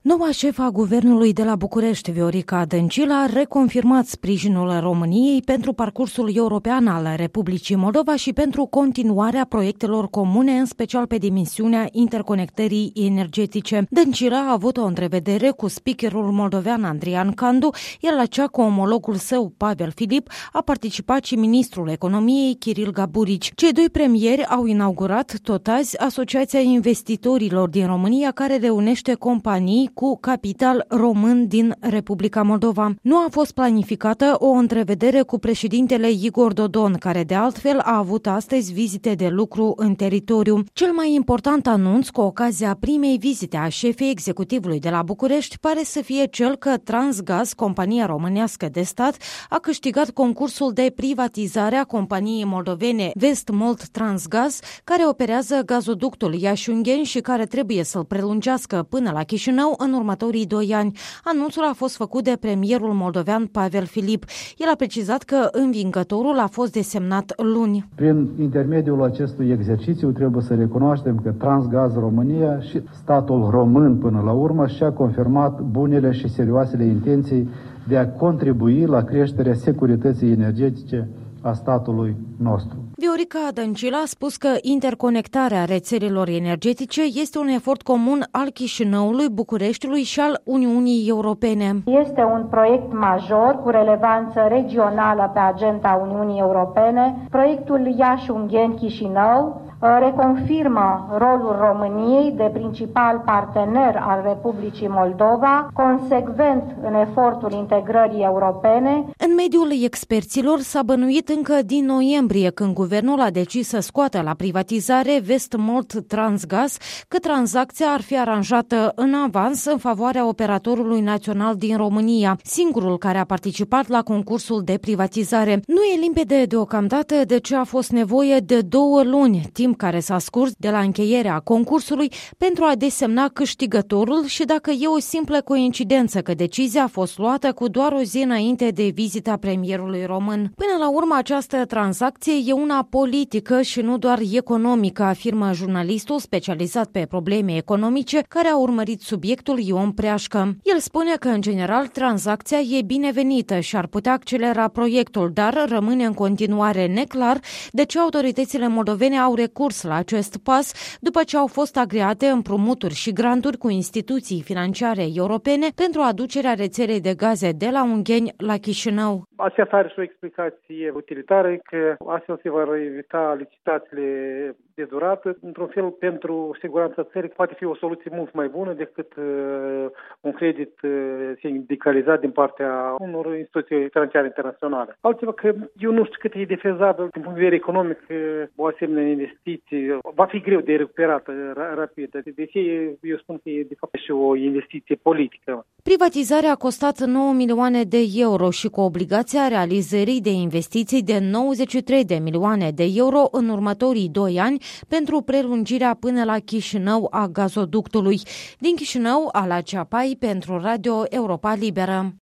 Noua șefă a guvernului de la București, Viorica Dăncilă, a reconfirmat sprijinul României pentru parcursul european al Republicii Moldova și pentru continuarea proiectelor comune, în special pe dimensiunea interconectării energetice. Dăncilă a avut o întrevedere cu speakerul moldovean Andrian Candu, iar la cea cu omologul său, Pavel Filip, a participat și ministrul economiei, Kiril Gaburici. Cei doi premieri au inaugurat tot azi Asociația Investitorilor din România, care reunește companii cu capital român din Republica Moldova. Nu a fost planificată o întrevedere cu președintele Igor Dodon, care de altfel a avut astăzi vizite de lucru în teritoriu. Cel mai important anunț cu ocazia primei vizite a șefei executivului de la București pare să fie cel că Transgaz, compania românească de stat, a câștigat concursul de privatizare a companiei moldovene Vestmold Transgaz, care operează gazoductul Iași-Ungheni și care trebuie să-l prelungească până la Chișinău în următorii 2 ani. Anunțul a fost făcut de premierul moldovean Pavel Filip. El a precizat că învingătorul a fost desemnat luni. Prin intermediul acestui exercițiu trebuie să recunoaștem că Transgaz România și statul român până la urmă și-a confirmat bunele și serioasele intenții de a contribui la creșterea securității energetice a statului nostru. Viorica Dăncilă a spus că interconectarea rețelelor energetice este un efort comun al Chișinăului, Bucureștiului și al Uniunii Europene. Este un proiect major cu relevanță regională pe agenda Uniunii Europene. Proiectul Iași-Ungheni-Chișinău reconfirmă rolul României de principal partener al Republicii Moldova, consecvent în efortul integrării europene. În mediul experților s-a bănuit încă din noiembrie, când guvernul a decis să scoată la privatizare Vestmold Transgaz, că tranzacția ar fi aranjată în avans în favoarea operatorului național din România, singurul care a participat la concursul de privatizare. Nu e limpede deocamdată de ce a fost nevoie de 2 luni, timp care s-a scurs de la încheierea concursului, pentru a desemna câștigătorul și dacă e o simplă coincidență că decizia a fost luată cu doar o zi înainte de vizita premierului român. Până la urmă, această tranzacție e una politică și nu doar economică, afirmă jurnalistul specializat pe probleme economice care a urmărit subiectul Ion Preașcă. El spune că, în general, tranzacția e binevenită și ar putea accelera proiectul, dar rămâne în continuare neclar de ce autoritățile moldovene au recurs la acest pas după ce au fost agreate împrumuturi și granturi cu instituții financiare europene pentru aducerea rețelei de gaze de la Ungheni la Chișinău. Aceasta are și o explicație utilitară, că astfel se vor evita licitațiile de durată. Într-un fel, pentru siguranța țării, poate fi o soluție mult mai bună decât un credit sindicalizat din partea unor instituții financiare internaționale. Altceva că eu nu știu cât e de fezabil din punct de vedere economic o asemenea investiție. Va fi greu de recuperată rapid. Deci eu spun că e de fapt și o investiție politică. Privatizarea a costat 9 milioane de euro și cu obligația realizării de investiții de 93 de milioane de euro în următorii 2 ani pentru prelungirea până la Chișinău a gazoductului. Din Chișinău, Ala Ceapai pentru Radio Europa Liberă.